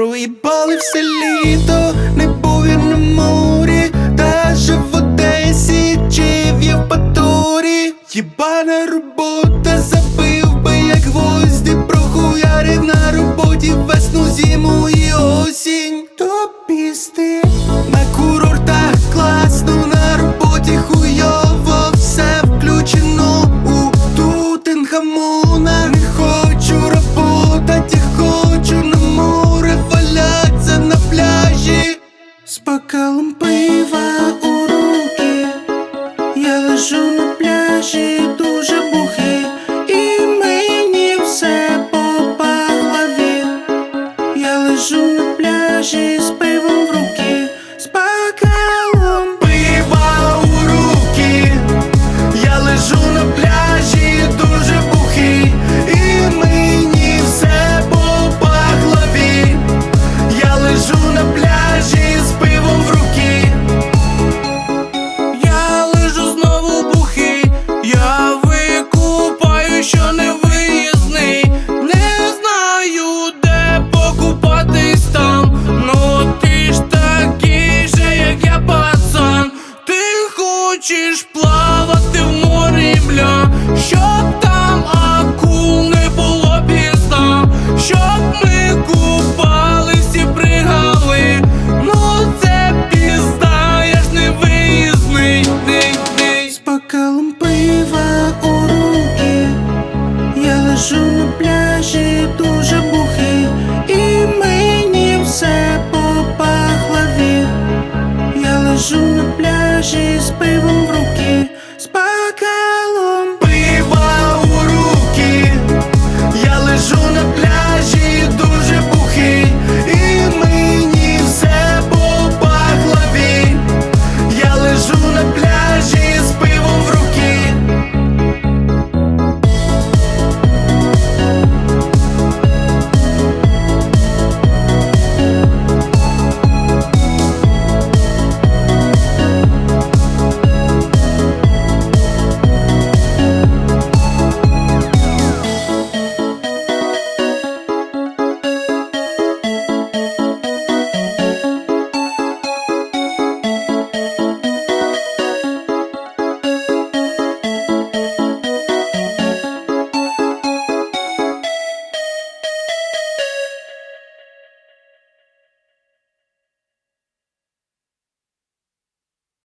Проїбали все літо, не був я на морі, даже в Одесі чи в Євпаторії. Єбана робота, забив би як гвозді, прохуярив на роботі весну, зиму і осінь. То пізди на курортах класно, на роботі хуйово, все включено у Тутенхамона. Не хочу работать, я хочу на море валяться на пляжі з бокалом пива у руки. Я лежу на пляжі, дуже бухий, і мені все по голові. Я лежу на пляжі з пивом в руки, з бокалом пива у руки. Я лежу на пляжі, дуже бухий, і мені все по голові. Я лежу на пляжі з пивом в руки. Я лежу знову бухий, я викупаю, що не виїзний. Не знаю, де покупатись там, ну ти ж такий же, як я, пацан. Ти хочеш плавати в морі, бля, щоб там акул не було пізна, щоб ми купались і пригали. Ну це пізда, я ж не виїзний. З бокалом пива у руки. Я лежу